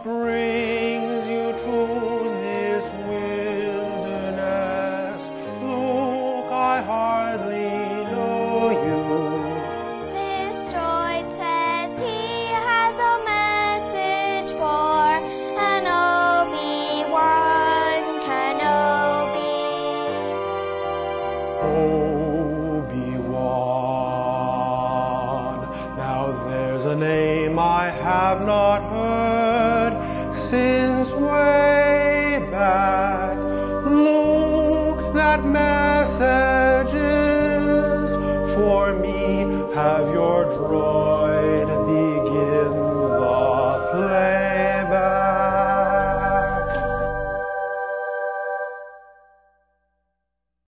brings you to this wilderness? Luke, I hardly know you. This droid says he has a message for an Obi-Wan Kenobi. Obi-Wan, now there's a name I have not heard since way back. Luke, that message is for me. Have your droid begin